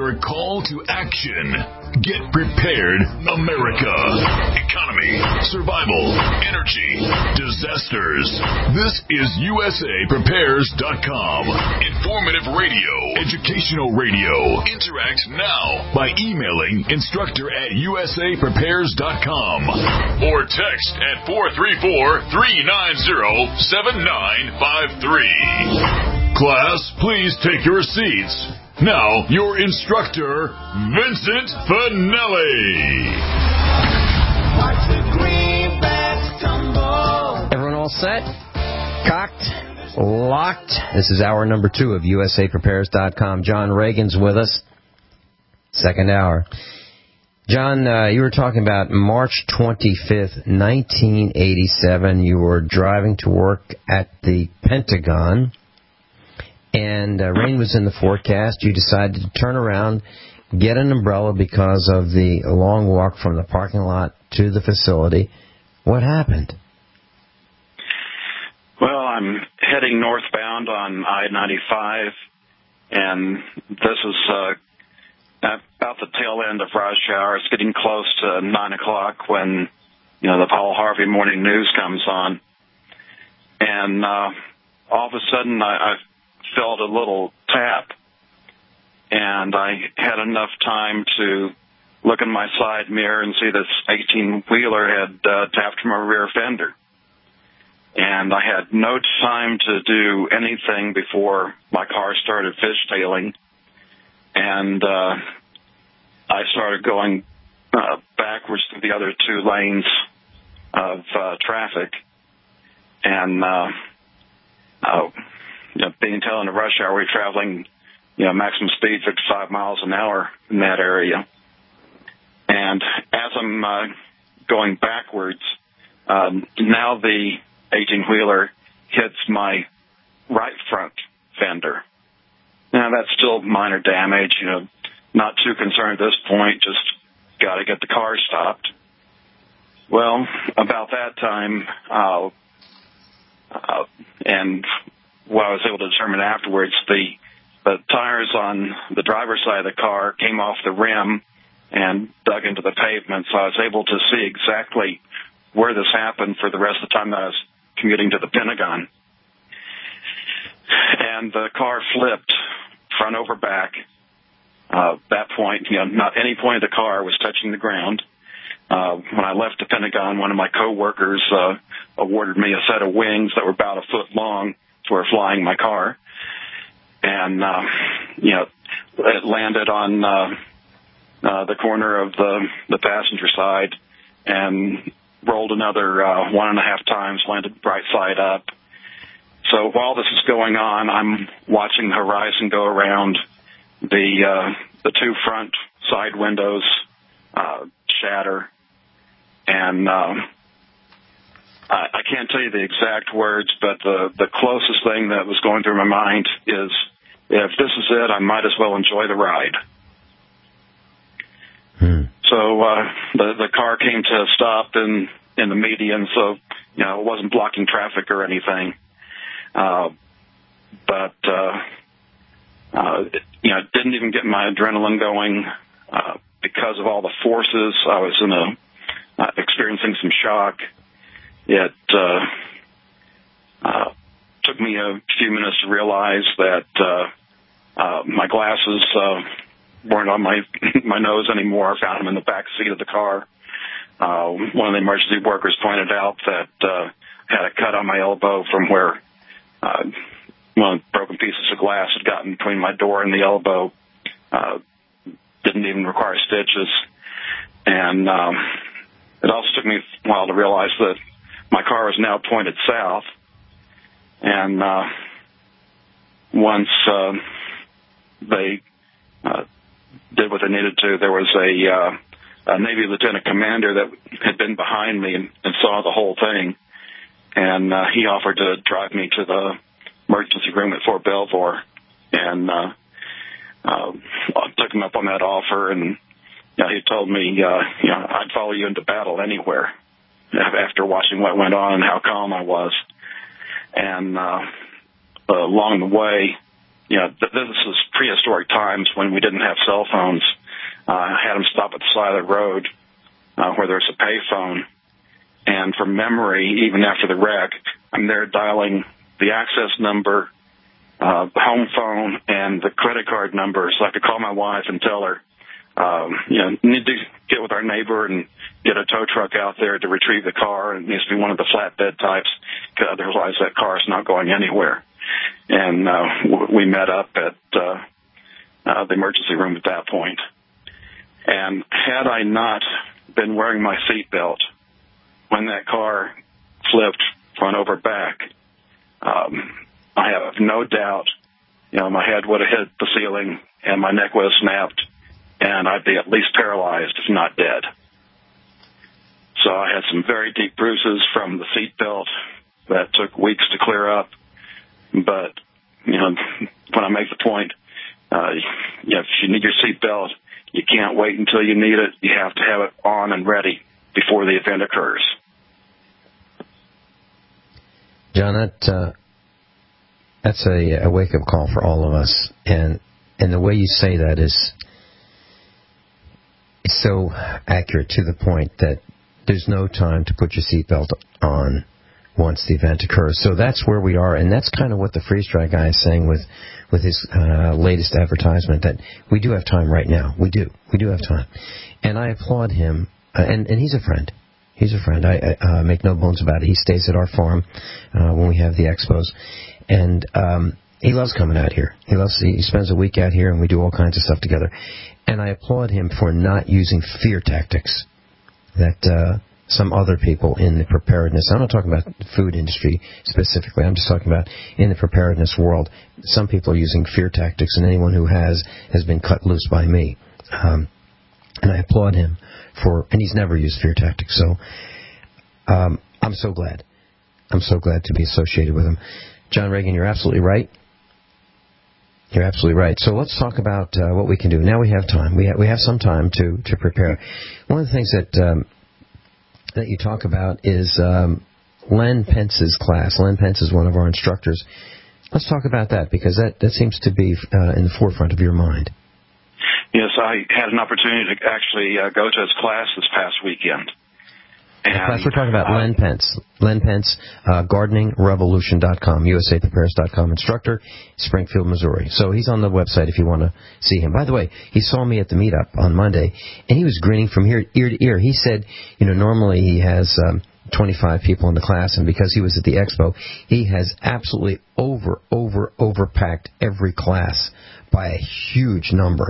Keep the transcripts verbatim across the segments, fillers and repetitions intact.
your call to action. Get prepared, America. Economy, survival, energy, disasters. This is U S A Prepares dot com. Informative radio, educational radio. Interact now by emailing instructor at U S A Prepares dot com or text at four three four, three nine zero, seven nine five three. Class, please take your seats. Now, your instructor, Vincent Finelli. Watch the greenbacks tumble. Everyone all set? Cocked? Locked? This is hour number two of U S A Prepares dot com. John Reagan's with us. Second hour. John, uh, you were talking about March twenty-fifth, nineteen eighty-seven. You were driving to work at the Pentagon, and uh, rain was in the forecast. You decided to turn around, get an umbrella because of the long walk from the parking lot to the facility. What happened? Well, I'm heading northbound on I ninety-five, and this is uh, about the tail end of rush hour. It's getting close to nine o'clock when, you know, the Paul Harvey Morning News comes on. And uh, all of a sudden I, I felt a little tap, and I had enough time to look in my side mirror and see this eighteen-wheeler had uh, tapped my rear fender. And I had no time to do anything before my car started fishtailing, and uh, I started going uh, backwards through the other two lanes of uh, traffic. And uh, uh, you know, being tail end of rush hour, we're traveling, you know, maximum speed fifty-five miles an hour in that area. And as I'm uh, going backwards, um, now the eighteen-wheeler hits my right front fender. Now, that's still minor damage, you know, not too concerned at this point, just got to get the car stopped. Well, about that time, uh, uh, and what I was able to determine afterwards, the, the tires on the driver's side of the car came off the rim and dug into the pavement, so I was able to see exactly where this happened for the rest of the time that I was commuting to the Pentagon. And the car flipped front over back. Uh, that point, you know, not any point of the car was touching the ground. Uh, when I left the Pentagon, one of my coworkers uh, awarded me a set of wings that were about a foot long for flying my car. And, uh, you know, it landed on uh, uh, the corner of the, the passenger side and rolled another uh, one and a half times, landed right side up. So while this is going on, I'm watching the horizon go around. The uh, the two front side windows uh, shatter, and um, I, I can't tell you the exact words, but the, the closest thing that was going through my mind is, if this is it, I might as well enjoy the ride. Hmm. So uh, the the car came to a stop in in the median, so you know it wasn't blocking traffic or anything. Uh, but uh, uh, you know, it didn't even get my adrenaline going uh, because of all the forces. I was in a uh, experiencing some shock. It uh, uh, took me a few minutes to realize that uh, uh, my glasses uh, weren't on my my nose anymore. I found them in the back seat of the car. Uh, one of the emergency workers pointed out that uh, I had a cut on my elbow from where uh, one of the broken pieces of glass had gotten between my door and the elbow. Uh, didn't even require stitches. And um, it also took me a while to realize that my car was now pointed south. And uh, once uh, they uh, did what they needed to, there was a, uh, a Navy lieutenant commander that had been behind me and, and saw the whole thing. And uh, he offered to drive me to the emergency room at Fort Belvoir. And uh, uh, I took him up on that offer, and you know, he told me, uh, you know, I'd follow you into battle anywhere after watching what went on and how calm I was. And uh, along the way, you know, th- this is prehistoric times when we didn't have cell phones. Uh, I had them stop at the side of the road uh, where there's a payphone. And from memory, even after the wreck, I'm there dialing the access number, uh, the home phone, and the credit card number, so I could call my wife and tell her, um, you know, need to get with our neighbor and get a tow truck out there to retrieve the car. It needs to be one of the flatbed types, because otherwise that car is not going anywhere. And uh, w- we met up at uh, uh, the emergency room at that point. And had I not been wearing my seatbelt when that car flipped front over back, um, I have no doubt, you know, my head would have hit the ceiling and my neck would have snapped, and I'd be at least paralyzed, if not dead. So I had some very deep bruises from the seatbelt that took weeks to clear up. But, you know, when I make the point, uh, you know, if you need your seatbelt, you can't wait until you need it. You have to have it on and ready before the event occurs. John, that, uh, that's a, a wake-up call for all of us. And and the way you say that is it's so accurate to the point that there's no time to put your seatbelt on once the event occurs. So that's where we are, and that's kind of what the Freeze Dry guy is saying with, with his uh, latest advertisement, that we do have time right now. We do. We do have time. And I applaud him, uh, and, and he's a friend. He's a friend. I, I uh, make no bones about it. He stays at our farm uh, when we have the expos. And um, he loves coming out here. He loves. He spends a week out here, and we do all kinds of stuff together. And I applaud him for not using fear tactics that uh, some other people in the preparedness, I'm not talking about the food industry specifically, I'm just talking about in the preparedness world, some people are using fear tactics, and anyone who has has been cut loose by me. Um, and I applaud him for, and he's never used fear tactics, so um, I'm so glad. I'm so glad to be associated with him. John Reagan, you're absolutely right. You're absolutely right. So let's talk about uh, what we can do. Now we have time. We, ha- we have some time to, to prepare. One of the things that um, that you talk about is um, Len Pence's class. Len Pence is one of our instructors. Let's talk about that, because that, that seems to be uh, in the forefront of your mind. Yes, I had an opportunity to actually uh, go to his class this past weekend. And, class we're talking about uh, Len Pence. Len Pence, uh, gardening revolution dot com, U S A prepares dot com instructor, Springfield, Missouri. So he's on the website if you want to see him. By the way, he saw me at the meetup on Monday, and he was grinning from ear, ear to ear. He said, you know, normally he has um, twenty-five people in the class, and because he was at the expo, he has absolutely over, over, overpacked every class by a huge number.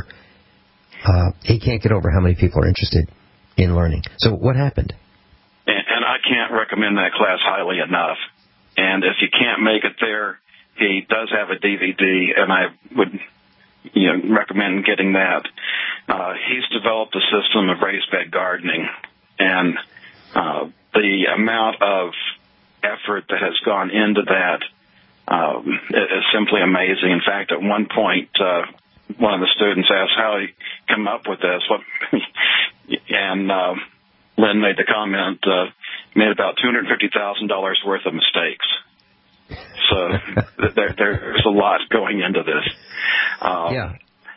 Uh, he can't get over how many people are interested in learning. So what happened? And I can't recommend that class highly enough. And if you can't make it there, he does have a D V D, and I would, you know, recommend getting that. Uh, he's developed a system of raised bed gardening, and uh, the amount of effort that has gone into that um, is simply amazing. In fact, at one point, uh, one of the students asked how he came up with this, what, and uh, Lynn made the comment, uh, made about two hundred fifty thousand dollars worth of mistakes. So there, there's a lot going into this. Um, yeah.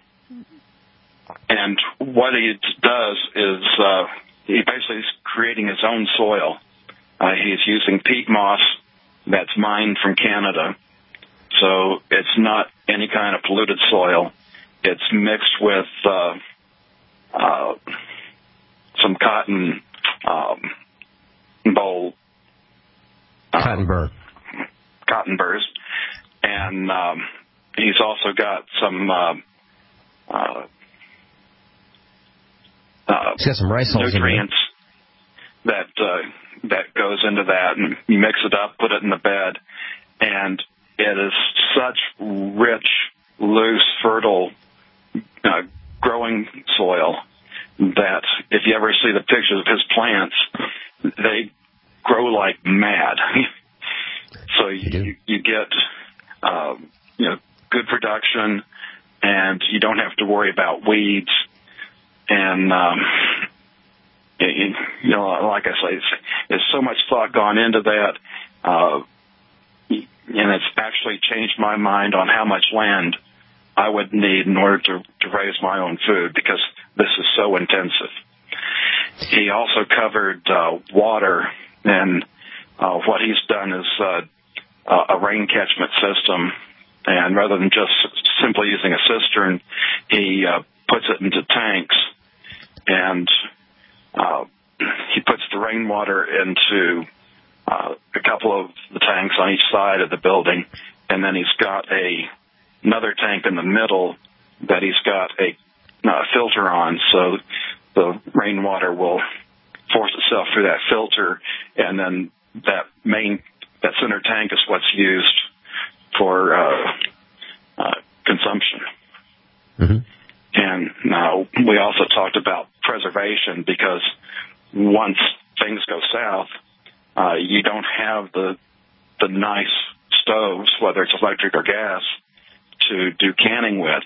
And what he does is uh, he basically is creating his own soil. Uh, he's using peat moss that's mined from Canada. So it's not any kind of polluted soil. It's mixed with uh, uh, some cotton um, boll. Uh, Cotton burr. Cotton burrs. And um, he's also got some uh, uh, uh, he's got some rice hulls nutrients in that uh, that goes into that, and you mix it up, put it in the bed, and it is such rich, loose, fertile, uh, growing soil that if you ever see the pictures of his plants, they grow like mad. So you, you, you get, um, you know, good production, and you don't have to worry about weeds. And, um, it, you know, like I say, it's, there's so much thought gone into that, uh, and it's actually changed my mind on how much land I would need in order to, to raise my own food because this is so intensive. He also covered uh, water, and uh, what he's done is uh, a rain catchment system, and rather than just simply using a cistern, he uh, puts it into tanks, and uh, he puts the rainwater into uh, a couple of the tanks on each side of the building, and then he's got a another tank in the middle that he's got a, a filter on, so the rainwater will force itself through that filter, and then that main, that center tank is what's used for uh, uh, consumption. Mm-hmm. And now we also talked about preservation, because once things go south, uh, you don't have the the nice stoves, whether it's electric or gas, to do canning with.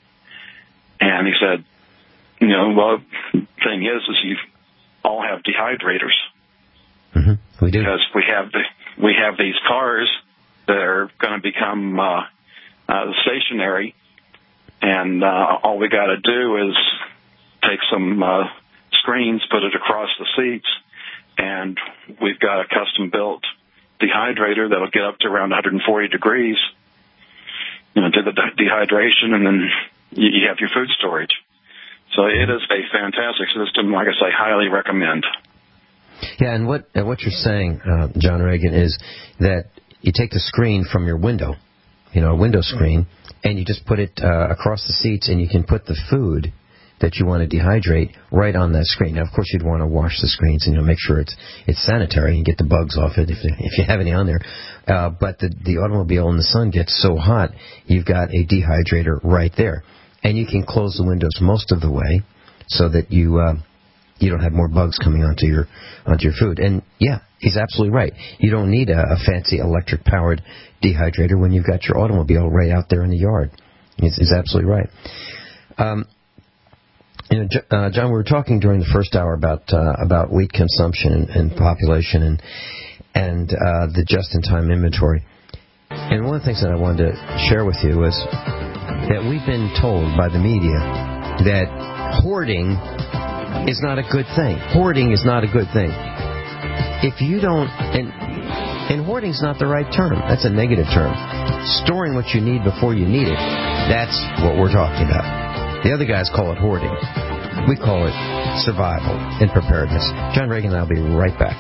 And he said, you know, well, the thing is, is you all have dehydrators. Mm-hmm. We do. Because we have the, we have these cars that are going to become uh, uh, stationary, and uh, all we got to do is take some uh, screens, put it across the seats, and we've got a custom-built dehydrator that'll get up to around one hundred forty degrees, you know, do the de- dehydration, and then you, you have your food storage. So it is a fantastic system. Like I say, highly recommend. Yeah, and what and what you're saying, uh, John Reagan, is that you take the screen from your window, you know, a window screen, and you just put it uh, across the seats, and you can put the food that you want to dehydrate right on that screen. Now, of course, you'd want to wash the screens and, you know, make sure it's it's sanitary and get the bugs off it if if you have any on there. Uh, but the the automobile in the sun gets so hot, you've got a dehydrator right there, and you can close the windows most of the way so that you uh, you don't have more bugs coming onto your onto your food. And yeah, he's absolutely right. You don't need a, a fancy electric powered dehydrator when you've got your automobile right out there in the yard. He's, he's absolutely right. Um, You know, uh, John, we were talking during the first hour about uh, about wheat consumption and, and population and and uh, the just-in-time inventory. And one of the things that I wanted to share with you was that we've been told by the media that hoarding is not a good thing. Hoarding is not a good thing. If you don't, and and hoarding is not the right term. That's a negative term. Storing what you need before you need it. That's what we're talking about. The other guys call it hoarding. We call it survival and preparedness. John Reagan and I will be right back.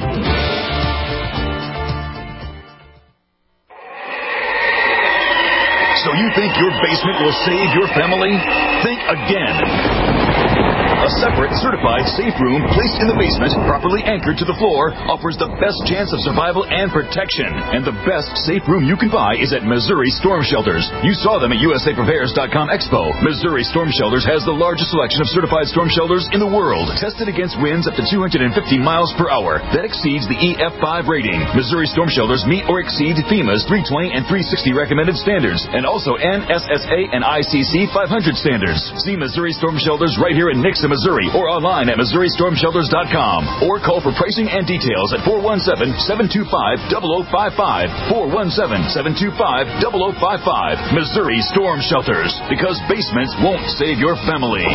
So you think your basement will save your family? Think again. A separate, certified safe room placed in the basement, properly anchored to the floor, offers the best chance of survival and protection. And the best safe room you can buy is at Missouri Storm Shelters. You saw them at U S A Prepares dot com Expo. Missouri Storm Shelters has the largest selection of certified storm shelters in the world, tested against winds up to two hundred fifty miles per hour. That exceeds the E F five rating. Missouri Storm Shelters meet or exceed FEMA's three twenty and three sixty recommended standards, and also N S S A and I C C five hundred standards. See Missouri Storm Shelters right here in Nixon, Missouri, or online at Missouri Storm Shelters dot com, or call for pricing and details at four one seven, seven two five, zero zero five five, four one seven, seven two five, zero zero five five. Missouri Storm Shelters, because basements won't save your family.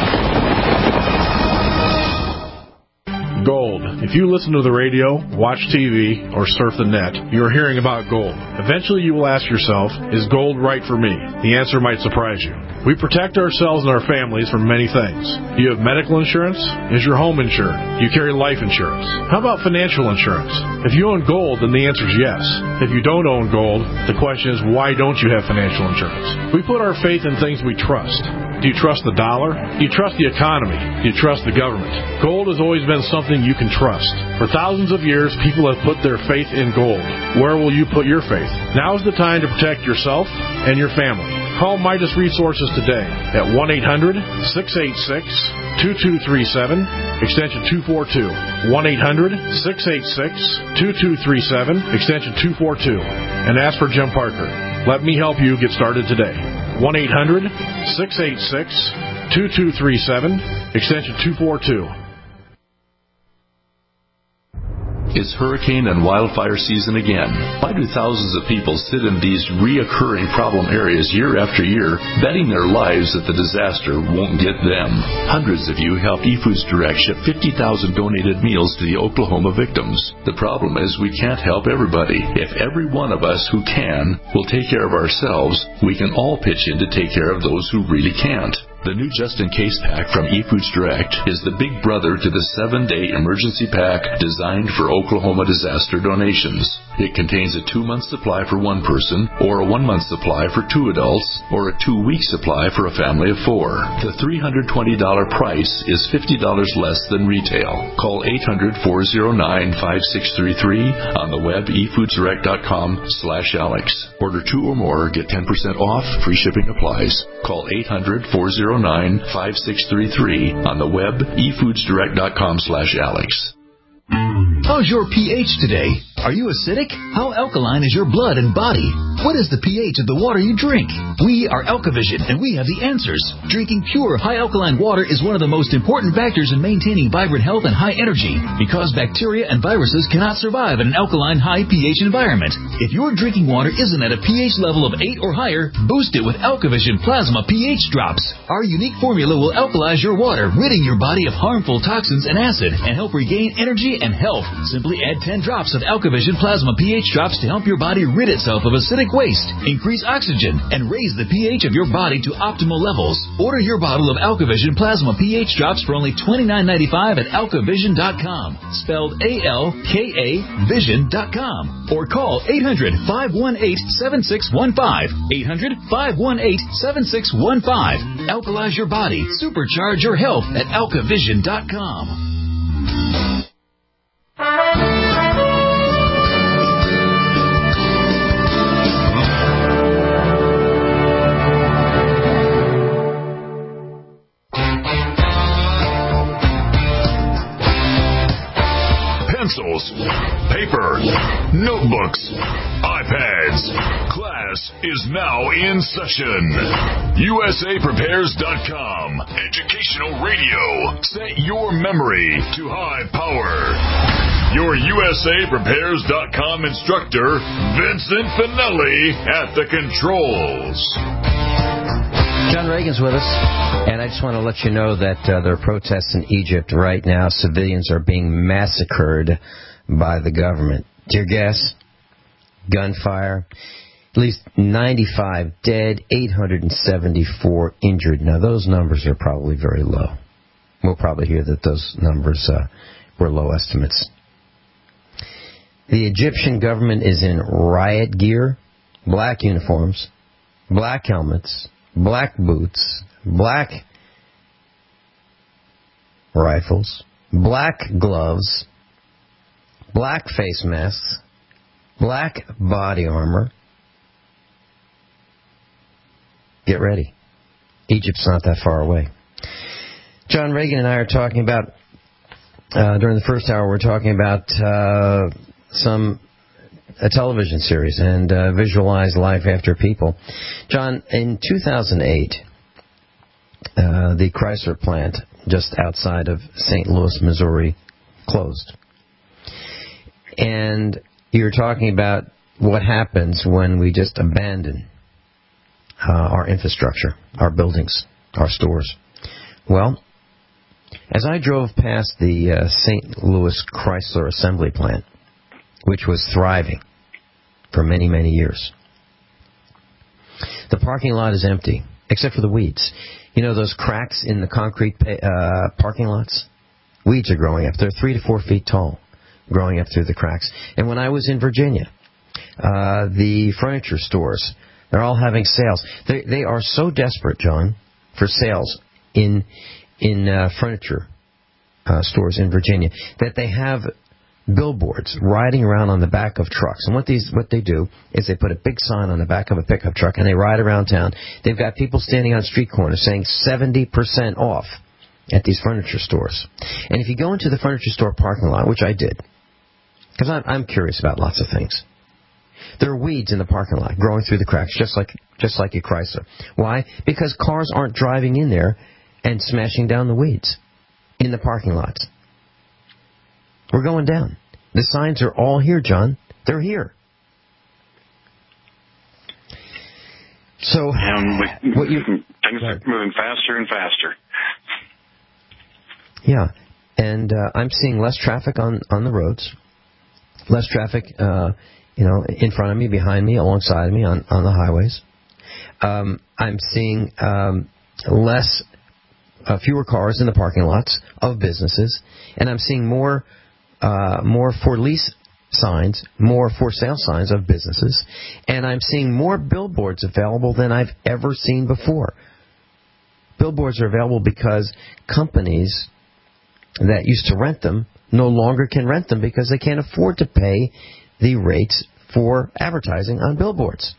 Gold. If you listen to the radio, watch T V, or surf the net, you are hearing about gold. Eventually you will ask yourself, is gold right for me? The answer might surprise you. We protect ourselves and our families from many things. Do you have medical insurance? Is your home insured? Do you carry life insurance? How about financial insurance? If you own gold, then the answer is yes. If you don't own gold, the question is, why don't you have financial insurance? We put our faith in things we trust. Do you trust the dollar? Do you trust the economy? Do you trust the government? Gold has always been something you can trust. For thousands of years, people have put their faith in gold. Where will you put your faith? Now is the time to protect yourself and your family. Call Midas Resources today at one eight hundred, six eight six, two two three seven, extension two four two. one eight hundred, six eight six, two two three seven, extension two four two. And ask for Jim Parker. Let me help you get started today. one eight hundred, six eight six, two two three seven, extension two four two. It's hurricane and wildfire season again. Why do thousands of people sit in these reoccurring problem areas year after year, betting their lives that the disaster won't get them? Hundreds of you helped eFoods Direct ship fifty thousand donated meals to the Oklahoma victims. The problem is we can't help everybody. If every one of us who can will take care of ourselves, we can all pitch in to take care of those who really can't. The new just-in-case pack from eFoods Direct is the big brother to the seven-day emergency pack designed for Oklahoma disaster donations. It contains a two-month supply for one person, or a one-month supply for two adults, or a two-week supply for a family of four. The three hundred twenty dollars price is fifty dollars less than retail. Call eight hundred, four oh nine, five six three three on the web e foods direct dot com slash Alex. Order two or more, get ten percent off, free shipping applies. Call eight hundred, four oh nine, five six three three on the web e foods direct dot com slash Alex. How's your pH today? Are you acidic? How alkaline is your blood and body? What is the pH of the water you drink? We are Alkavision, and we have the answers. Drinking pure, high alkaline water is one of the most important factors in maintaining vibrant health and high energy, because bacteria and viruses cannot survive in an alkaline, high pH environment. If your drinking water isn't at a pH level of eight or higher, boost it with Alkavision Plasma pH Drops. Our unique formula will alkalize your water, ridding your body of harmful toxins and acid, and help regain energy and health. Simply add ten drops of Alkavision Plasma pH Drops to help your body rid itself of acidic waste, increase oxygen, and raise the pH of your body to optimal levels. Order your bottle of Alkavision Plasma pH Drops for only twenty-nine ninety-five at alkavision dot com, spelled A L K A vision dot com, or call eight hundred, five one eight, seven six one five, eight hundred, five one eight, seven six one five. Alkalize your body, supercharge your health at alkavision dot com. Pencils, paper, notebooks, iPads. Class is now in session. U S A Prepares dot com. Educational radio. Set your memory to high power. Your U S A Prepares dot com instructor, Vincent Finelli, at the controls. John Reagan's with us, and I just want to let you know that uh, there are protests in Egypt right now. Civilians are being massacred by the government. Tear gas, gunfire, at least ninety-five dead, eight hundred seventy-four injured. Now, those numbers are probably very low. We'll probably hear that those numbers uh, were low estimates. The Egyptian government is in riot gear, black uniforms, black helmets, black boots, black rifles, black gloves, black face masks, black body armor. Get ready. Egypt's not that far away. John Reagan and I are talking about, uh, during the first hour, we're talking about uh, some a television series and uh, visualize life after people. John, in two thousand eight, uh, the Chrysler plant just outside of Saint Louis, Missouri, closed. And you're talking about what happens when we just abandon uh, our infrastructure, our buildings, our stores. Well, as I drove past the uh, Saint Louis Chrysler assembly plant, which was thriving for many, many years, the parking lot is empty, except for the weeds. You know those cracks in the concrete uh, parking lots? Weeds are growing up. They're three to four feet tall, growing up through the cracks. And when I was in Virginia, uh, the furniture stores, they're all having sales. They, they are so desperate, John, for sales in in uh, furniture uh, stores in Virginia that they have billboards riding around on the back of trucks. And what these what they do is they put a big sign on the back of a pickup truck and they ride around town. They've got people standing on street corners saying seventy percent off at these furniture stores. And if you go into the furniture store parking lot, which I did, because I'm, I'm curious about lots of things, there are weeds in the parking lot growing through the cracks, just like just like a Chrysler. Why? Because cars aren't driving in there and smashing down the weeds in the parking lots. We're going down. The signs are all here, John. They're here. So, and we, what you, things right. are moving faster and faster. Yeah, and uh, I'm seeing less traffic on, on the roads, less traffic, uh, you know, in front of me, behind me, alongside of me on, on the highways. Um, I'm seeing um, less, uh, fewer cars in the parking lots of businesses, and I'm seeing more, uh, more for lease signs, more for sale signs of businesses, and I'm seeing more billboards available than I've ever seen before. Billboards are available because companies that used to rent them no longer can rent them because they can't afford to pay the rates for advertising on billboards.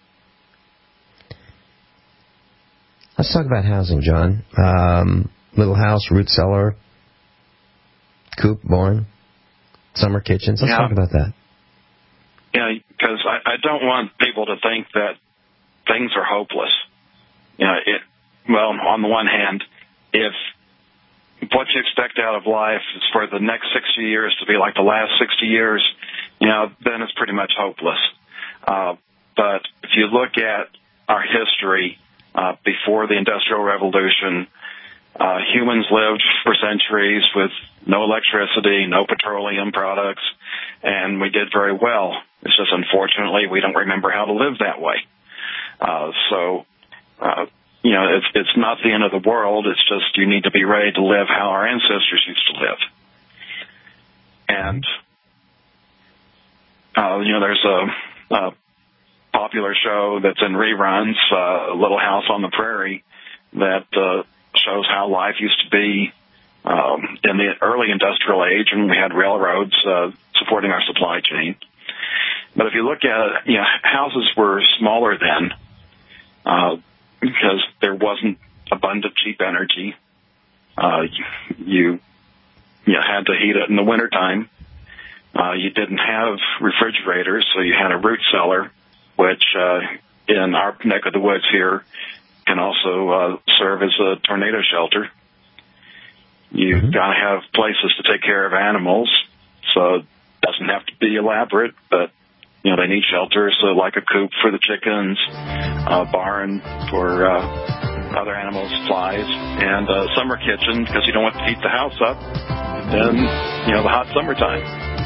Let's talk about housing, John. Um, little house, root cellar, coop, barn, summer kitchens. Let's yeah. talk about that. Yeah, because I, I don't want people to think that things are hopeless. You know, it. Well, on the one hand, if what you expect out of life is for the next sixty years to be like the last sixty years, you know, then it's pretty much hopeless. Uh, but if you look at our history uh, before the Industrial Revolution, uh, humans lived for centuries with no electricity, no petroleum products, and we did very well. It's just unfortunately we don't remember how to live that way. Uh, so, uh, you know, it's, it's not the end of the world. It's just you need to be ready to live how our ancestors used to live. And, uh, you know, there's a, a popular show that's in reruns, uh, Little House on the Prairie, that uh, shows how life used to be um, in the early industrial age, and we had railroads uh, supporting our supply chain. But if you look at it, you know, houses were smaller then uh, because there wasn't abundant cheap energy. Uh, you you had to heat it in the wintertime. Uh, you didn't have refrigerators, so you had a root cellar, which uh, in our neck of the woods here can also uh, serve as a tornado shelter. You've mm-hmm. got to have places to take care of animals, so it doesn't have to be elaborate, but you know they need shelters, so like a coop for the chickens, a barn for uh, other animals, flies, and a summer kitchen because you don't want to heat the house up in you know the hot summertime.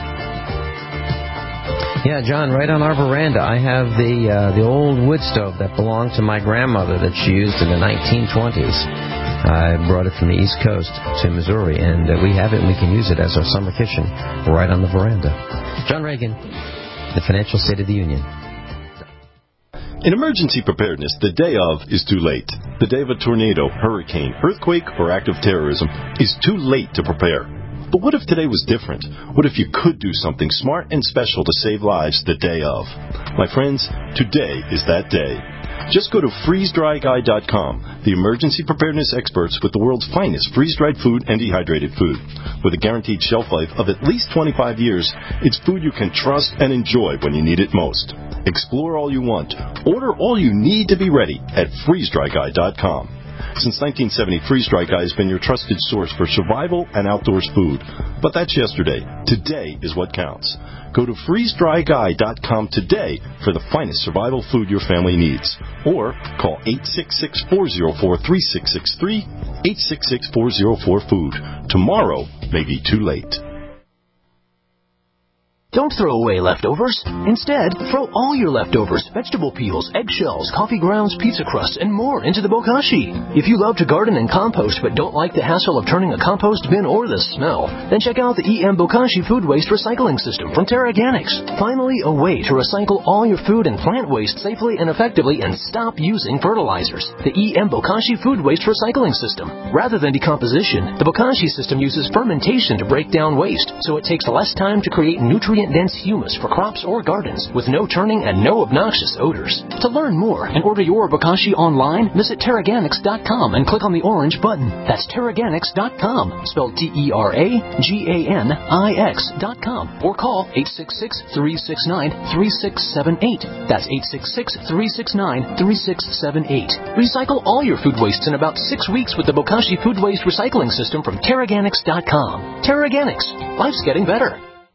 Yeah, John, right on our veranda, I have the uh, the old wood stove that belonged to my grandmother that she used in the nineteen twenties. I brought it from the East Coast to Missouri, and uh, we have it, and we can use it as our summer kitchen right on the veranda. John Reagan, the Financial State of the Union. In emergency preparedness, the day of is too late. The day of a tornado, hurricane, earthquake, or active terrorism is too late to prepare. But what if today was different? What if you could do something smart and special to save lives the day of? My friends, today is that day. Just go to freeze dry guy dot com, the emergency preparedness experts with the world's finest freeze-dried food and dehydrated food. With a guaranteed shelf life of at least twenty-five years, it's food you can trust and enjoy when you need it most. Explore all you want. Order all you need to be ready at freeze dry guy dot com. Since nineteen seventy, Freeze Dry Guy has been your trusted source for survival and outdoors food. But that's yesterday. Today is what counts. Go to freeze dry guy dot com today for the finest survival food your family needs. Or call eight six six, four zero four, three six six three, eight six six, four zero four, food. Tomorrow may be too late. Don't throw away leftovers. Instead, throw all your leftovers, vegetable peels, eggshells, coffee grounds, pizza crusts, and more into the bokashi. If you love to garden and compost but don't like the hassle of turning a compost bin or the smell, then check out the E M Bokashi Food Waste Recycling System from TerraGanix. Finally, a way to recycle all your food and plant waste safely and effectively and stop using fertilizers. The E M Bokashi Food Waste Recycling System. Rather than decomposition, the Bokashi system uses fermentation to break down waste, so it takes less time to create nutrient dense humus for crops or gardens with no turning and no obnoxious odors. To learn more and order your Bokashi online, visit Terraganix dot com and click on the orange button. That's Terraganix dot com, spelled T E R A G A N I X dot com, or call eight six six, three six nine, three six seven eight. That's eight six six, three six nine, three six seven eight. Recycle all your food wastes in about six weeks with the Bokashi Food Waste Recycling System from Terraganix dot com. Terraganix. Life's getting better.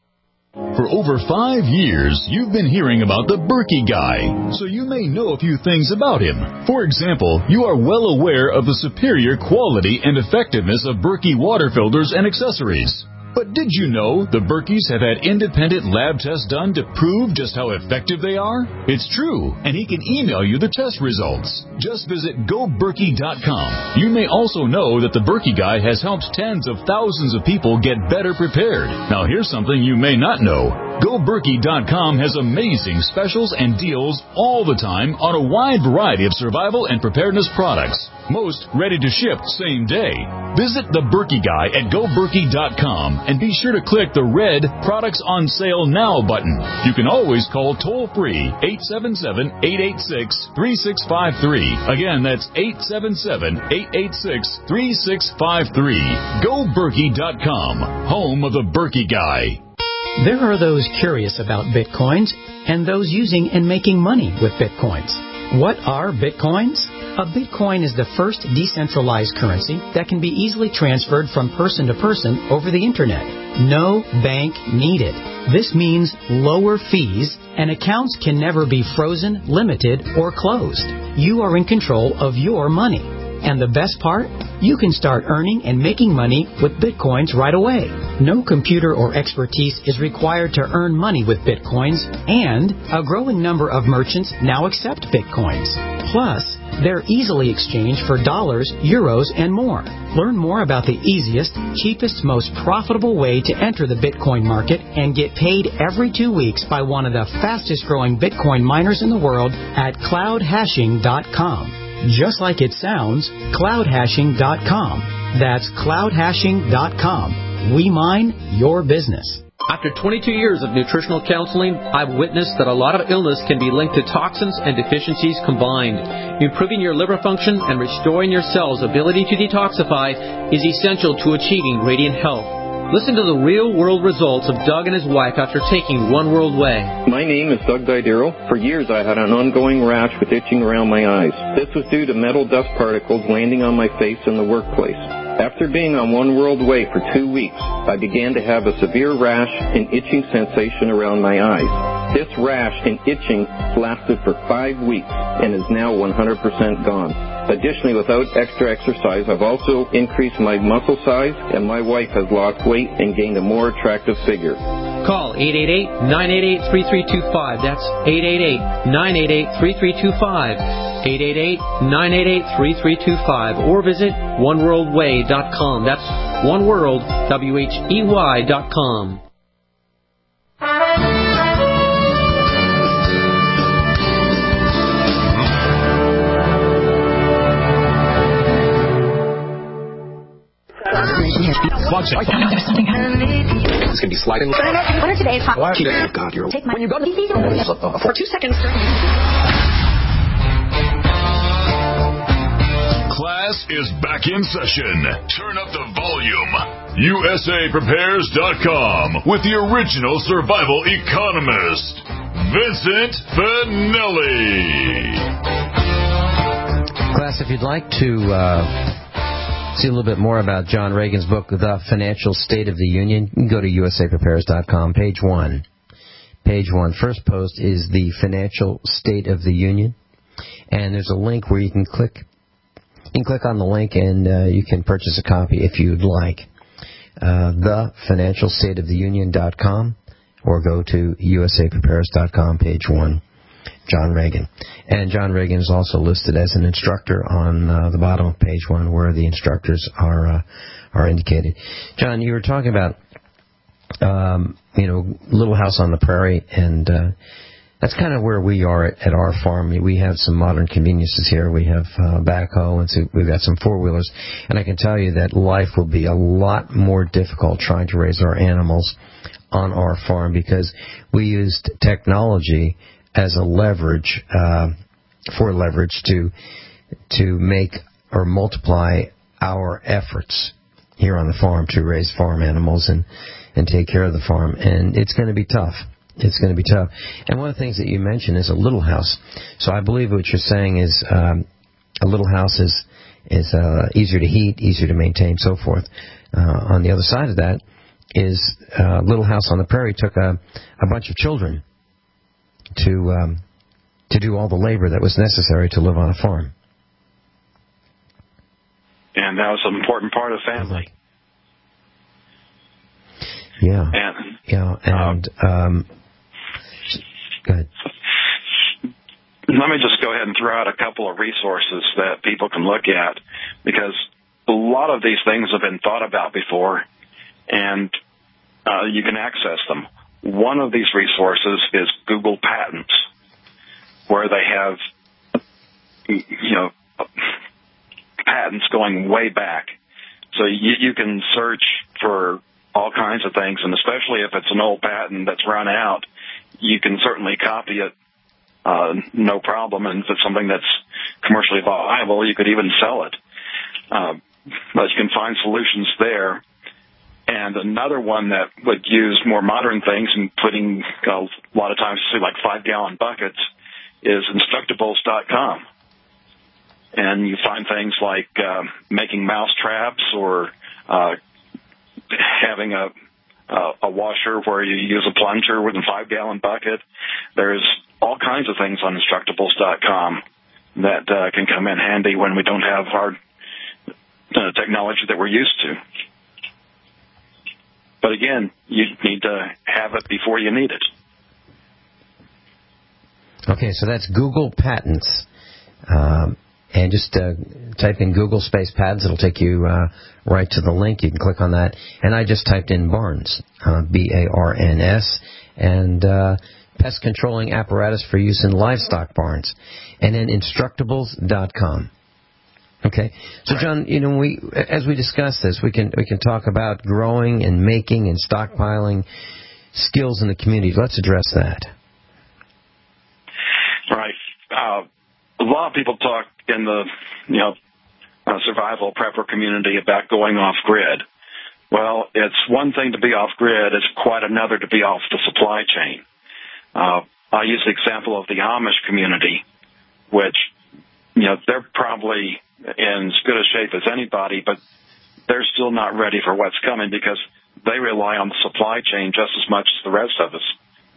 For over five years, you've been hearing about the Berkey Guy, so you may know a few things about him. For example, you are well aware of the superior quality and effectiveness of Berkey water filters and accessories. But did you know the Berkeys have had independent lab tests done to prove just how effective they are? It's true, and he can email you the test results. Just visit go berkey dot com. You may also know that the Berkey Guy has helped tens of thousands of people get better prepared. Now here's something you may not know. go berkey dot com has amazing specials and deals all the time on a wide variety of survival and preparedness products. Most ready to ship same day. Visit the Berkey Guy at go berkey dot com and be sure to click the red Products on Sale Now button. You can always call toll-free eight seven seven, eight eight six, three six five three. Again, that's eight seven seven, eight eight six, three six five three. go berkey dot com, home of the Berkey Guy. There are those curious about Bitcoins and those using and making money with Bitcoins. What are Bitcoins? A Bitcoin is the first decentralized currency that can be easily transferred from person to person over the Internet. No bank needed. This means lower fees, and accounts can never be frozen, limited, or closed. You are in control of your money. And the best part? You can start earning and making money with Bitcoins right away. No computer or expertise is required to earn money with Bitcoins, and a growing number of merchants now accept Bitcoins. Plus, they're easily exchanged for dollars, euros, and more. Learn more about the easiest, cheapest, most profitable way to enter the Bitcoin market and get paid every two weeks by one of the fastest growing Bitcoin miners in the world at cloud hashing dot com. Just like it sounds, cloud hashing dot com. That's cloud hashing dot com. We mine your business. After twenty-two years of nutritional counseling, I've witnessed that a lot of illness can be linked to toxins and deficiencies combined. Improving your liver function and restoring your cells' ability to detoxify is essential to achieving radiant health. Listen to the real-world results of Doug and his wife after taking One World Way. My name is Doug Didero. For years I had an ongoing rash with itching around my eyes. This was due to metal dust particles landing on my face in the workplace. After being on One World Way for two weeks, I began to have a severe rash and itching sensation around my eyes. This rash and itching lasted for five weeks and is now one hundred percent gone. Additionally, without extra exercise, I've also increased my muscle size, and my wife has lost weight and gained a more attractive figure. Call eight eight eight, nine eight eight, three three two five. That's eight eight eight, nine eight eight, three three two five. eight eight eight, nine eight eight, three three two five. Or visit one world way dot com. That's one world, W H E Y dot com. It's going to be sliding. What are today's hot? What? God, you're... Take my... When you go to the... For two seconds. Class is back in session. Turn up the volume. U S A Prepares dot com with the original survival economist, Vincent Finelli. Class, if you'd like to... Uh see a little bit more about John Reagan's book, The Financial State of the Union, you can go to U S A Prepares dot com, page one. Page one. First post is The Financial State of the Union. And there's a link where you can click. You can click on the link and uh, you can purchase a copy if you'd like. Uh, the financial state of the union dot com or go to U S A Prepares dot com, page one. John Reagan. And John Reagan is also listed as an instructor on uh, the bottom of page one where the instructors are uh, are indicated. John, you were talking about, um, you know, Little House on the Prairie, and uh, that's kind of where we are at, at our farm. We have some modern conveniences here. We have uh, backhoe, and so we've got some four-wheelers. And I can tell you that life will be a lot more difficult trying to raise our animals on our farm because we used technology as a leverage, uh, for leverage to to make or multiply our efforts here on the farm to raise farm animals and, and take care of the farm. And it's going to be tough. It's going to be tough. And one of the things that you mentioned is a little house. So I believe what you're saying is um, a little house is, is uh, easier to heat, easier to maintain, so forth. Uh, on the other side of that, is uh, Little House on the Prairie took a, a bunch of children to um, to do all the labor that was necessary to live on a farm. And that was an important part of the family. Yeah. And, yeah. And uh, um, go ahead. Let me just go ahead and throw out a couple of resources that people can look at, because a lot of these things have been thought about before, and uh, you can access them. One of these resources is Google Patents, where they have, you know, patents going way back. So you, you can search for all kinds of things, and especially if it's an old patent that's run out, you can certainly copy it, uh, no problem. And if it's something that's commercially viable, you could even sell it. Uh, but you can find solutions there. And another one that would use more modern things, including uh, a lot of times, say, like five-gallon buckets, is Instructables dot com. And you find things like uh, making mouse traps, or uh, having a, uh, a washer where you use a plunger with a five-gallon bucket. There's all kinds of things on Instructables dot com that uh, can come in handy when we don't have our uh, technology that we're used to. But again, you need to have it before you need it. Okay, so that's Google Patents. Um, and just uh, type in Google space patents. It'll take you uh, right to the link. You can click on that. And I just typed in Barnes, uh, B A R N S, and uh, pest controlling apparatus for use in livestock barns. And then Instructables dot com. Okay, so John, you know, we as we discuss this, we can we can talk about growing and making and stockpiling skills in the community. Let's address that. Right. Uh, a lot of people talk in the you know uh, survival prepper community about going off grid. Well, it's one thing to be off grid; it's quite another to be off the supply chain. Uh, I use the example of the Amish community, which you know they're probably in as good a shape as anybody, but they're still not ready for what's coming because they rely on the supply chain just as much as the rest of us.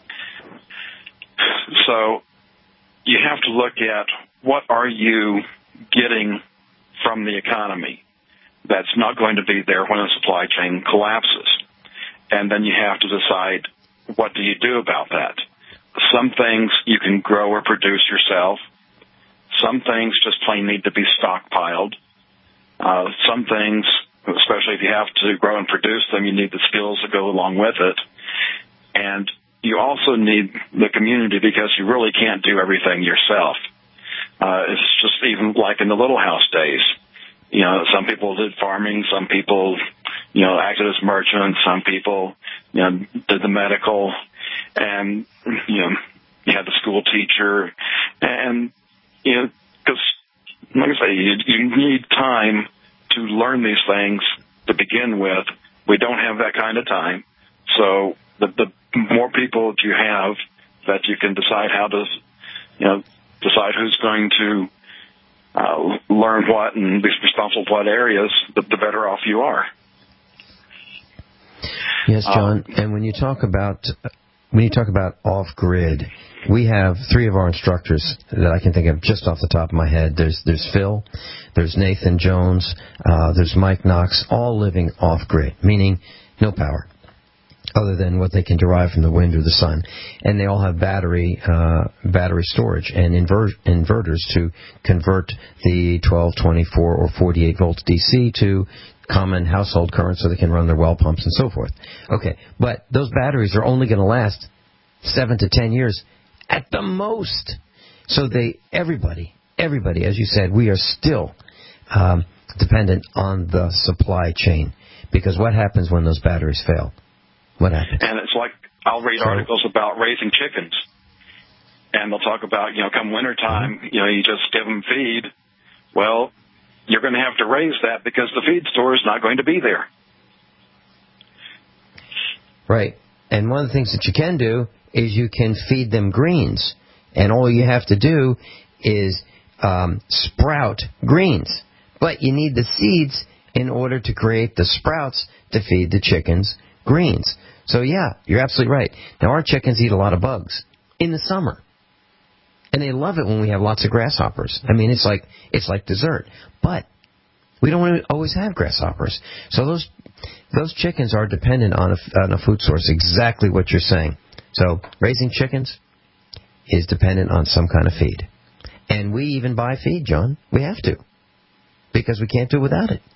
So you have to look at what are you getting from the economy that's not going to be there when the supply chain collapses. And then you have to decide, what do you do about that? Some things you can grow or produce yourself. Some things just plain need to be stockpiled. Uh, some things, especially if you have to grow and produce them, you need the skills that go along with it. And you also need the community because you really can't do everything yourself. Uh, it's just even like in the Little House days. You know, some people did farming, some people, you know, acted as merchants, some people, you know, did the medical, and, you know, you had the school teacher, and, you know, because, like I say, you, you need time to learn these things to begin with. We don't have that kind of time. So the, the more people that you have that you can decide how to, you know, decide who's going to uh, learn what and be responsible for what areas, the, the better off you are. Yes, John. Um, and when you talk about when you talk about off-grid, we have three of our instructors that I can think of just off the top of my head. There's there's Phil, there's Nathan Jones, uh, there's Mike Knox, all living off-grid, meaning no power, other than what they can derive from the wind or the sun. And they all have battery uh, battery storage and inver- inverters to convert the twelve, twenty-four, or forty-eight volts D C to common household current so they can run their well pumps and so forth. Okay, but those batteries are only going to last seven to ten years at the most. So they, everybody, everybody, as you said, we are still um, dependent on the supply chain. Because what happens when those batteries fail? What happens? And it's like, I'll read so, articles about raising chickens. And they'll talk about, you know, come wintertime, mm-hmm. you know, you just give them feed. Well, you're going to have to raise that because the feed store is not going to be there. Right. And one of the things that you can do is you can feed them greens. And all you have to do is um, sprout greens. But you need the seeds in order to create the sprouts to feed the chickens greens. So, yeah, you're absolutely right. Now, our chickens eat a lot of bugs in the summer. And they love it when we have lots of grasshoppers. I mean, it's like it's like dessert. But we don't always have grasshoppers. So those those chickens are dependent on a, on a food source, exactly what you're saying. So raising chickens is dependent on some kind of feed. And we even buy feed, John. We have to. Because we can't do without it.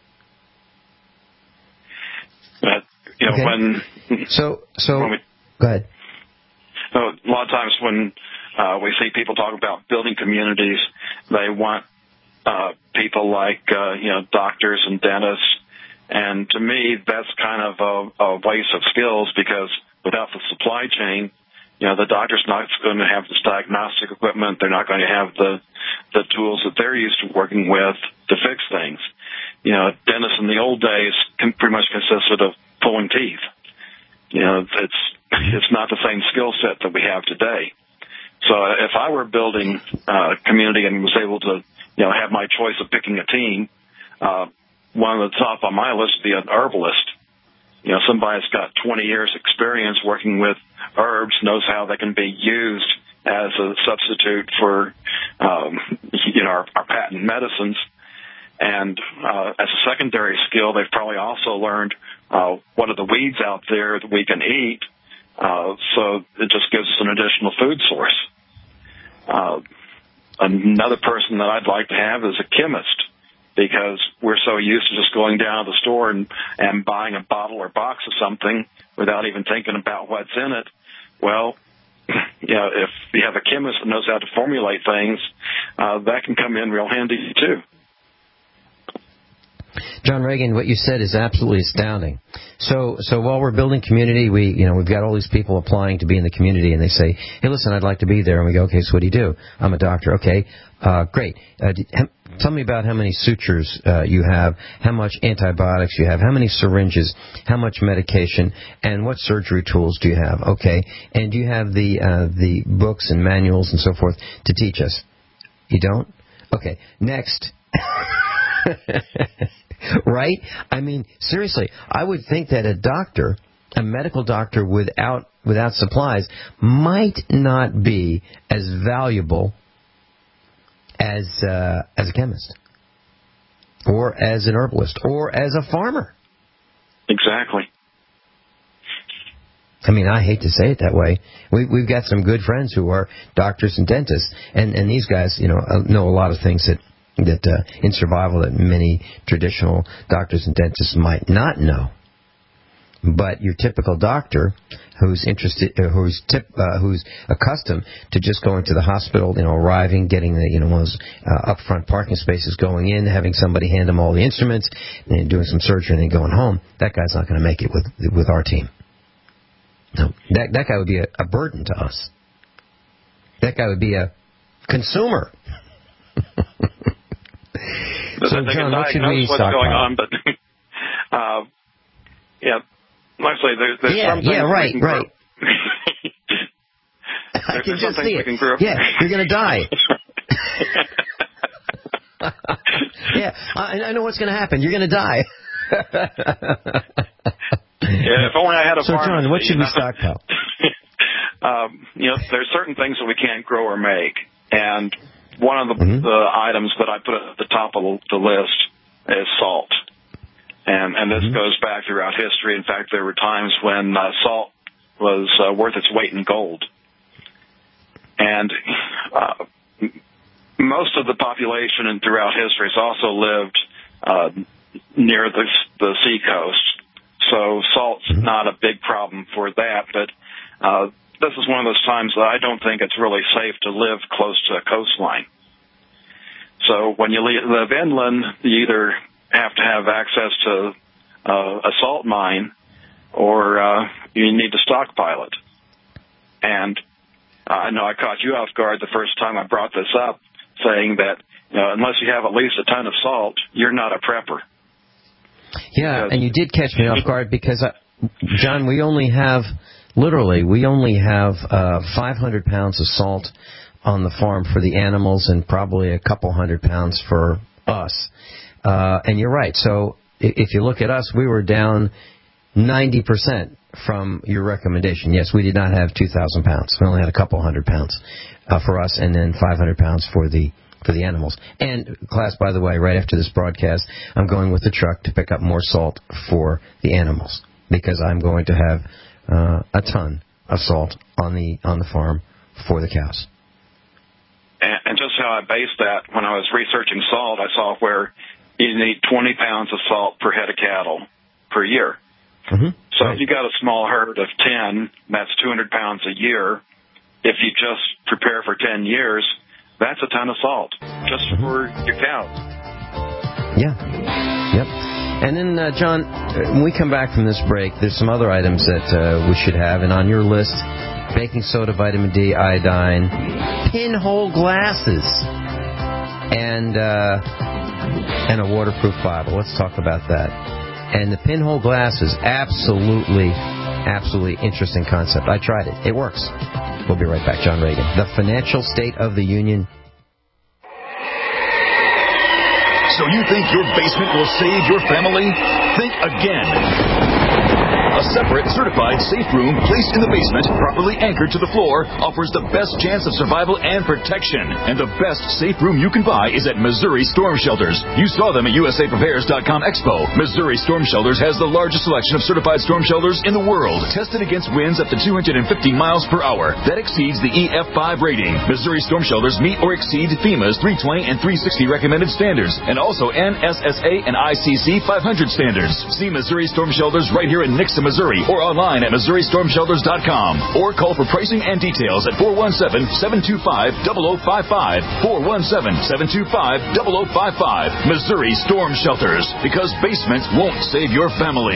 But, you know, okay. when... So, so when we, go ahead. So a lot of times when uh, we see people talk about building communities, they want uh, people like, uh, you know, doctors and dentists. And to me, that's kind of a, a waste of skills because without the supply chain, you know, the doctor's not going to have this diagnostic equipment. They're not going to have the the tools that they're used to working with to fix things. You know, dentists in the old days can pretty much consisted of pulling teeth. You know, it's it's not the same skill set that we have today. So if I were building a community and was able to, you know, have my choice of picking a team, uh, one of the top on my list would be an herbalist. You know, somebody that's got twenty years experience working with herbs, knows how they can be used as a substitute for, um, you know, our, our patent medicines. And uh, as a secondary skill, they've probably also learned uh, what are the weeds out there that we can eat. Uh, so it just gives us an additional food source. Uh, another person that I'd like to have is a chemist, because we're so used to just going down to the store and, and buying a bottle or box of something without even thinking about what's in it. Well, you know, if you have a chemist that knows how to formulate things, uh, that can come in real handy too. John Reagan, what you said is absolutely astounding. So, so while we're building community, we, you know, we've got all these people applying to be in the community, and they say, "Hey, listen, I'd like to be there." And we go, "Okay, so what do you do?" "I'm a doctor." "Okay, uh, great. Uh, tell me about how many sutures uh, you have, how much antibiotics you have, how many syringes, how much medication, and what surgery tools do you have?" "Okay, and do you have the uh, the books and manuals and so forth to teach us?" "You don't?" "Okay, next." Right? I mean, seriously, I would think that a doctor, a medical doctor without without supplies, might not be as valuable as uh, as a chemist, or as an herbalist, or as a farmer. Exactly. I mean, I hate to say it that way. We, we've got some good friends who are doctors and dentists, and, and these guys, you know, know a lot of things that that uh, in survival that many traditional doctors and dentists might not know. But your typical doctor, who's interested, uh, who's tip, uh, who's accustomed to just going to the hospital, you know, arriving, getting the, you know, one of those uh, upfront parking spaces, going in, having somebody hand them all the instruments, and doing some surgery, and then going home, that guy's not going to make it with with our team. No, that that guy would be a, a burden to us. That guy would be a consumer. So, John, what should we what's stockpile? going on, but uh, yeah, actually, there's, there's yeah, some things yeah, right, we can right. I can just see it. Yeah, you're going to die. Yeah, I, I know what's going to happen. You're going to die. Yeah, if only I had a so, pharmacy. John, what should you know? we stockpile? um, you know, there's certain things that we can't grow or make, and one of the, mm-hmm. the items that I put at the top of the list is salt. And, and this mm-hmm. goes back throughout history. In fact, there were times when uh, salt was uh, worth its weight in gold. And uh, most of the population and throughout history has also lived uh, near the, the sea coast. So salt's mm-hmm. not a big problem for that, but uh, this is one of those times that I don't think it's really safe to live close to a coastline. So when you live inland, you either have to have access to uh, a salt mine, or uh, you need to stockpile it. And uh, I know I caught you off guard the first time I brought this up, saying that you know, unless you have at least a ton of salt, you're not a prepper. Yeah, because and you did catch me off guard because, I, John, we only have, literally, we only have uh, five hundred pounds of salt on the farm for the animals and probably a couple hundred pounds for us. Uh, and you're right. So if you look at us, we were down ninety percent from your recommendation. Yes, we did not have two thousand pounds. We only had a couple hundred pounds uh, for us, and then five hundred pounds for the for the animals. And, class, by the way, right after this broadcast, I'm going with the truck to pick up more salt for the animals, because I'm going to have uh, a ton of salt on the on the farm for the cows. And, and just how I based that, when I was researching salt, I saw where you need twenty pounds of salt per head of cattle per year. Mm-hmm. So right. if you got a small herd of ten, that's two hundred pounds a year. If you just prepare for ten years, that's a ton of salt just mm-hmm. for your cows. Yeah. Yep. And then, uh, John, when we come back from this break, there's some other items that uh, we should have. And on your list, baking soda, vitamin D, iodine, pinhole glasses, and uh, and a waterproof Bible. Let's talk about that. And the pinhole glasses, absolutely, absolutely interesting concept. I tried it. It works. We'll be right back. John Reagan, the Financial State of the Union. So you think your basement will save your family? Think again. A separate, certified safe room placed in the basement, properly anchored to the floor, offers the best chance of survival and protection. And the best safe room you can buy is at Missouri Storm Shelters. You saw them at U S A Prepares dot com Expo. Missouri Storm Shelters has the largest selection of certified storm shelters in the world, tested against winds up to two hundred fifty miles per hour. That exceeds the E F five rating. Missouri Storm Shelters meet or exceed FEMA's three twenty and three sixty recommended standards, and also N S S A and I C C five hundred standards. See Missouri Storm Shelters right here in Nixa, Missouri, or online at Missouri Storm Shelters dot com, or call for pricing and details at four one seven, seven two five, zero zero five five, four one seven, seven two five, zero zero five five. Missouri Storm Shelters, because basements won't save your family.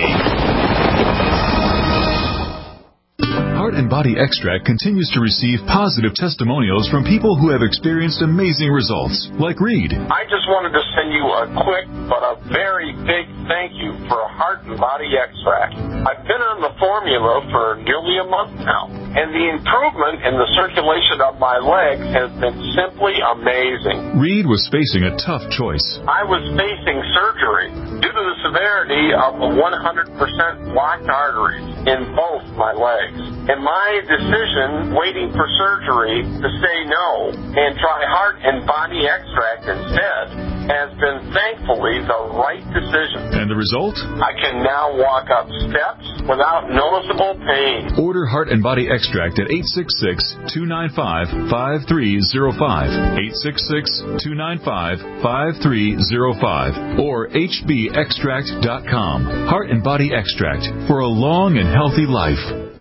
Heart and Body Extract continues to receive positive testimonials from people who have experienced amazing results, like Reed. I just wanted to send you a quick but a very big thank you for Heart and Body Extract. I've been on the formula for nearly a month now, and the improvement in the circulation of my legs has been simply amazing. Reed was facing a tough choice. I was facing surgery due to the severity of the one hundred percent blocked arteries in both my legs. And my decision, waiting for surgery, to say no and try Heart and Body Extract instead, has been thankfully the right decision. And the result? I can now walk up steps without noticeable pain. Order Heart and Body Extract at eight six six, two nine five, five three zero five, eight six six, two nine five, five three zero five, or H B extract dot com. Heart and Body Extract for a long and healthy life.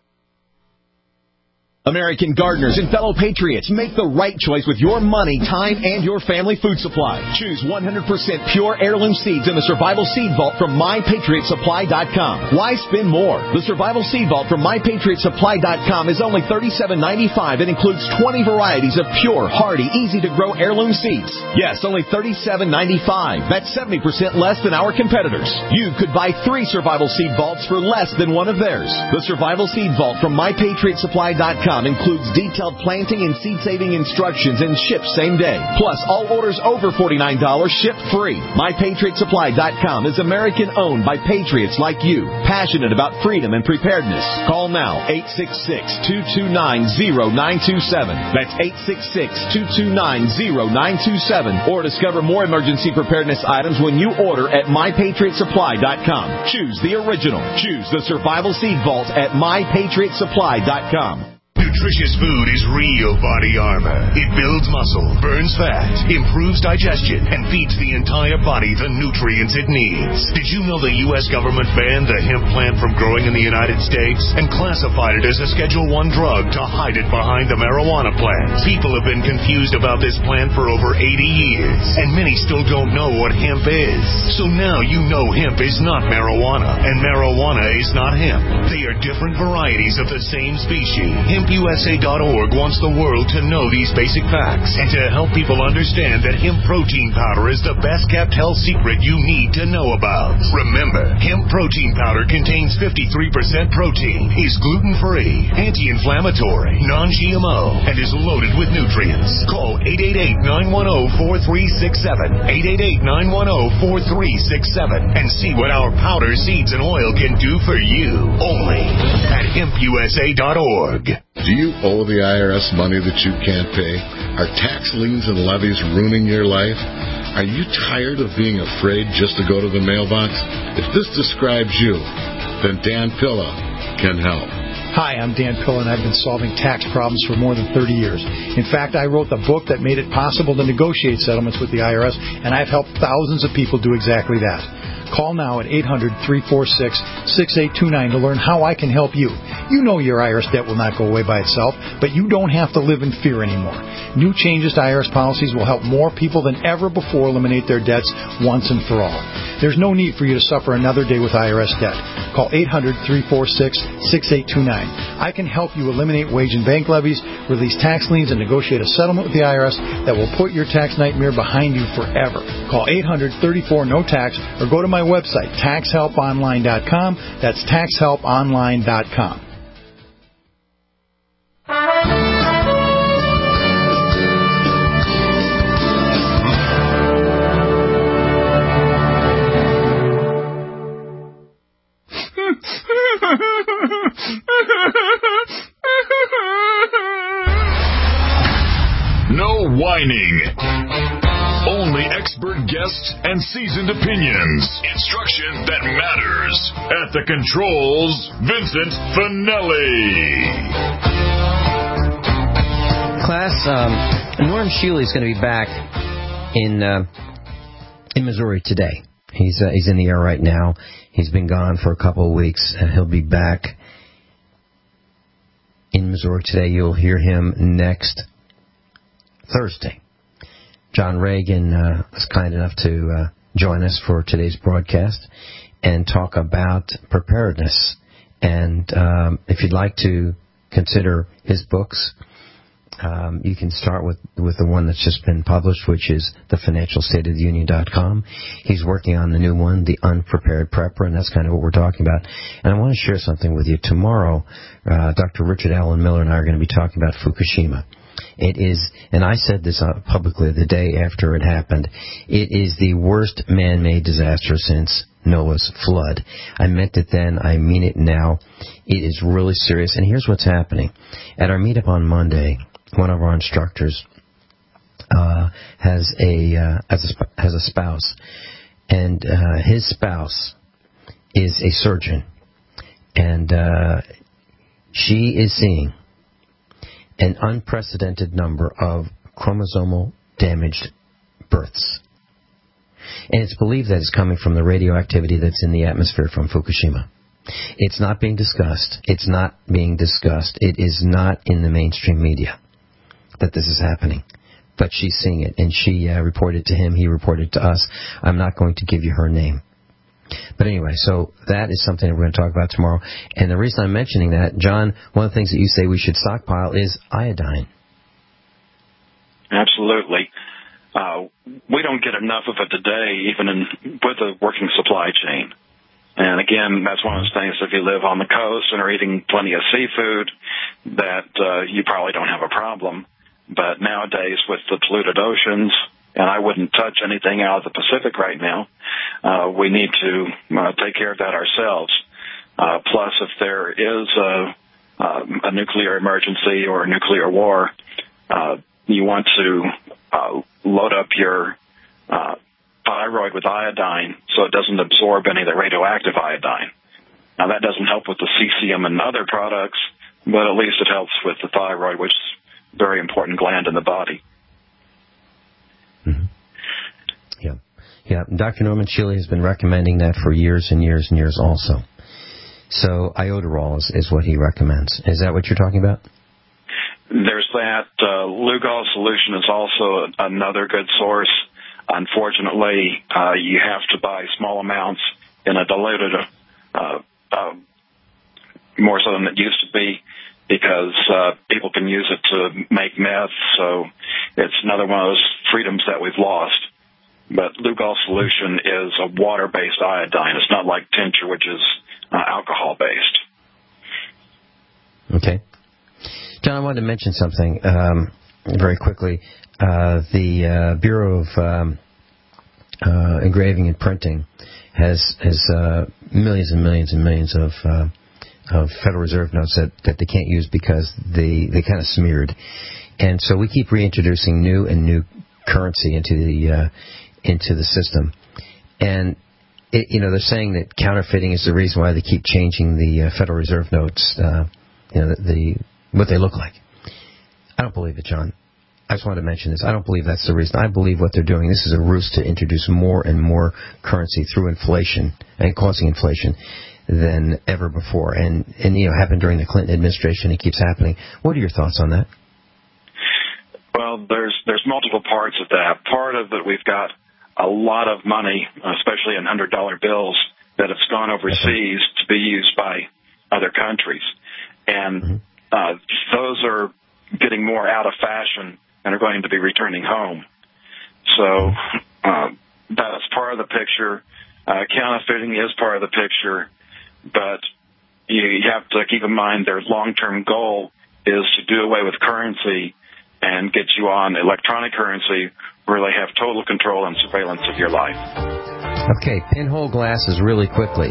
American gardeners and fellow patriots, make the right choice with your money, time, and your family food supply. Choose one hundred percent pure heirloom seeds in the Survival Seed Vault from my patriot supply dot com. Why spend more? The Survival Seed Vault from my patriot supply dot com is only thirty-seven ninety-five and includes twenty varieties of pure, hardy, easy-to-grow heirloom seeds. Yes, only thirty-seven ninety-five. That's seventy percent less than our competitors. You could buy three Survival Seed Vaults for less than one of theirs. The Survival Seed Vault from my patriot supply dot com includes detailed planting and seed-saving instructions and ships same day. Plus, all orders over forty-nine dollars ship free. my patriot supply dot com is American-owned by patriots like you, passionate about freedom and preparedness. Call now, eight six six, two two nine, zero nine two seven. That's eight six six, two two nine, zero nine two seven. Or discover more emergency preparedness items when you order at my patriot supply dot com. Choose the original. Choose the Survival Seed Vault at my patriot supply dot com. Nutritious food is real body armor. It builds muscle, burns fat, improves digestion, and feeds the entire body the nutrients it needs. Did you know the U S government banned the hemp plant from growing in the United States and classified it as a Schedule one drug to hide it behind the marijuana plant? People have been confused about this plant for over eighty years, and many still don't know what hemp is. So now you know hemp is not marijuana, and marijuana is not hemp. They are different varieties of the same species. Hemp U S A dot org wants the world to know these basic facts and to help people understand that hemp protein powder is the best-kept health secret you need to know about. Remember, hemp protein powder contains fifty-three percent protein, is gluten-free, anti-inflammatory, non-G M O, and is loaded with nutrients. Call eight eight eight, nine one zero, four three six seven, eight eight eight, nine one zero, four three six seven, and see what our powder, seeds, and oil can do for you. Only at hemp U S A dot org. Do you owe the I R S money that you can't pay? Are tax liens and levies ruining your life? Are you tired of being afraid just to go to the mailbox? If this describes you, then Dan Pilla can help. Hi, I'm Dan Pilla, and I've been solving tax problems for more than thirty years. In fact, I wrote the book that made it possible to negotiate settlements with the I R S, and I've helped thousands of people do exactly that. Call now at eight hundred, three four six, six eight two nine to learn how I can help you. You know your I R S debt will not go away by itself, but you don't have to live in fear anymore. New changes to I R S policies will help more people than ever before eliminate their debts once and for all. There's no need for you to suffer another day with I R S debt. Call eight hundred, three four six, six eight two nine. I can help you eliminate wage and bank levies, release tax liens, and negotiate a settlement with the I R S that will put your tax nightmare behind you forever. Call eight hundred, thirty-four, no tax or go to my website, tax help online dot com. That's tax help online dot com. No whining. Only expert guests and seasoned opinions. Instruction that matters. At the controls, Vincent Finelli. Class, um, Norm Shealy is going to be back in uh, in Missouri today. He's uh, he's in the air right now. He's been gone for a couple of weeks, and he'll be back in Missouri today. You'll hear him next Thursday. John Reagan uh, was kind enough to uh, join us for today's broadcast and talk about preparedness. And um, if you'd like to consider his books, um, you can start with, with the one that's just been published, which is the financial state of the union dot com. He's working on the new one, The Unprepared Prepper, and that's kind of what we're talking about. And I want to share something with you. Tomorrow, uh, Doctor Richard Allen Miller and I are going to be talking about Fukushima. It is, and I said this publicly the day after it happened, it is the worst man-made disaster since Noah's flood. I meant it then, I mean it now. It is really serious, and here's what's happening. At our meetup on Monday, one of our instructors uh, has a uh, has a has a spouse, and uh, his spouse is a surgeon, and uh, she is seeing an unprecedented number of chromosomal damaged births. And it's believed that it's coming from the radioactivity that's in the atmosphere from Fukushima. It's not being discussed. It's not being discussed. It is not in the mainstream media that this is happening. But she's seeing it, and she uh, reported to him. He reported to us. I'm not going to give you her name. But anyway, so that is something that we're going to talk about tomorrow. And the reason I'm mentioning that, John, one of the things that you say we should stockpile is iodine. Absolutely. Uh, we don't get enough of it today, even in, with a working supply chain. And again, that's one of those things, if you live on the coast and are eating plenty of seafood, that uh, you probably don't have a problem. But nowadays, with the polluted oceans, and I wouldn't touch anything out of the Pacific right now, uh, we need to uh, take care of that ourselves. Uh, plus, if there is a, uh, a nuclear emergency or a nuclear war, uh, you want to uh, load up your uh, thyroid with iodine so it doesn't absorb any of the radioactive iodine. Now, that doesn't help with the cesium and other products, but at least it helps with the thyroid, which is a very important gland in the body. Mm-hmm. Yeah. Yeah. Doctor Norman Shealy has been recommending that for years and years and years also. So iodoral is, is what he recommends. Is that what you're talking about? There's that. Uh, Lugol solution is also another good source. Unfortunately, uh, you have to buy small amounts in a diluted, uh, uh, more so than it used to be, because because uh, people can use it to make meth. So it's another one of those freedoms that we've lost. But Lugol solution is a water-based iodine. It's not like tincture, which is uh, alcohol-based. Okay. John, I wanted to mention something um, very quickly. Uh, the uh, Bureau of um, uh, Engraving and Printing has has uh, millions and millions and millions of uh, of Federal Reserve notes that, that they can't use because they, they kind of smeared. And so we keep reintroducing new and new currency into the uh, into the system. And, it, you know, they're saying that counterfeiting is the reason why they keep changing the uh, Federal Reserve notes, uh, you know, the, the what they look like. I don't believe it, John. I just wanted to mention this. I don't believe that's the reason. I believe what they're doing, this is a ruse to introduce more and more currency through inflation and causing inflation than ever before. And, and you know, happened during the Clinton administration. It keeps happening. What are your thoughts on that? Well, there's there's multiple parts of that. Part of it, we've got a lot of money, especially in one hundred dollar bills, that have gone overseas to be used by other countries. And mm-hmm. uh, those are getting more out of fashion and are going to be returning home. So uh, that's part of the picture. Uh, counterfeiting is part of the picture, but you, you have to keep in mind their long-term goal is to do away with currency and get you on electronic currency where they have total control and surveillance of your life. Okay, pinhole glasses really quickly.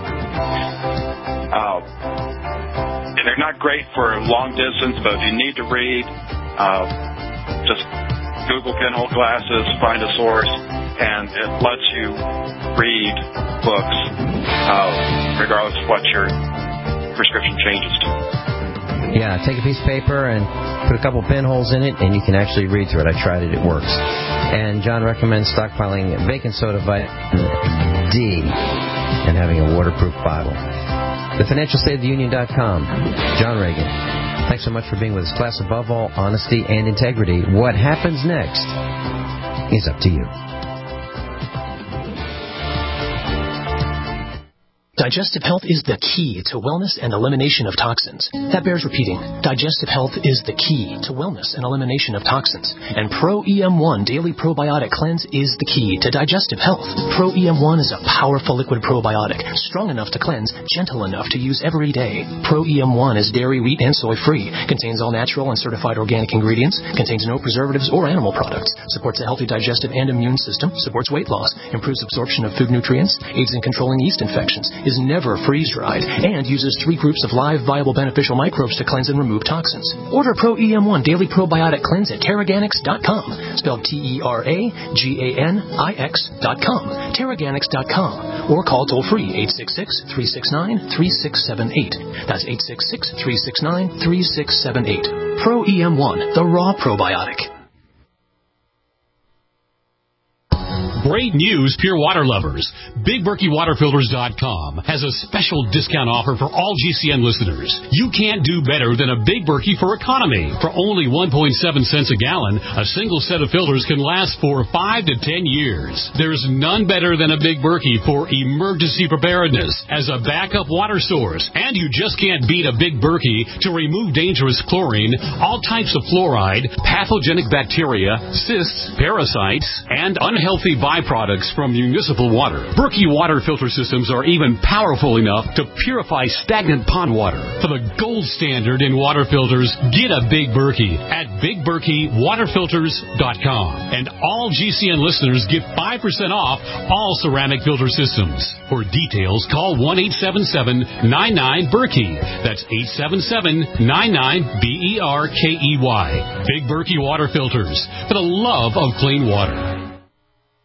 Uh, they're not great for long distance, but if you need to read, uh, just Google pinhole glasses, find a source, and it lets you read books uh, regardless of what your prescription changes to. Yeah, take a piece of paper and put a couple pinholes in it, and you can actually read through it. I tried it. It works. And John recommends stockpiling baking soda, vitamin D, and having a waterproof bottle. the financial state of the union dot com. John Reagan, thanks so much for being with us. Class, above all, honesty and integrity. What happens next is up to you. Digestive health is the key to wellness and elimination of toxins. That bears repeating. Digestive health is the key to wellness and elimination of toxins. And Pro E M one Daily Probiotic Cleanse is the key to digestive health. Pro E M one is a powerful liquid probiotic, strong enough to cleanse, gentle enough to use every day. Pro E M one is dairy, wheat, and soy free, contains all natural and certified organic ingredients, contains no preservatives or animal products, supports a healthy digestive and immune system, supports weight loss, improves absorption of food nutrients, aids in controlling yeast infections, is never freeze-dried, and uses three groups of live, viable, beneficial microbes to cleanse and remove toxins. Order Pro E M one Daily Probiotic Cleanse at Terraganics dot com, spelled T E R A G A N I X dot com, Terraganics dot com, or call toll-free eight six six, three six nine, three six seven eight. That's eight six six, three six nine, three six seven eight. Pro E M one, the raw probiotic. Great news, Pure Water lovers. Big Berkey Water Filters dot com has a special discount offer for all G C N listeners. You can't do better than a Big Berkey for economy. For only one point seven cents a gallon, a single set of filters can last for five to ten years. There's none better than a Big Berkey for emergency preparedness as a backup water source. And you just can't beat a Big Berkey to remove dangerous chlorine, all types of fluoride, pathogenic bacteria, cysts, parasites, and unhealthy byproducts from municipal water. Berkey water filter systems are even powerful enough to purify stagnant pond water. For the gold standard in water filters, get a Big Berkey at Big Berkey Water Filters dot com. And all G C N listeners get five percent off all ceramic filter systems. For details, call one eight seven seven, nine nine, Berkey. That's eight seven seven, nine nine, B E R K E Y. Big Berkey Water Filters, for the love of clean water.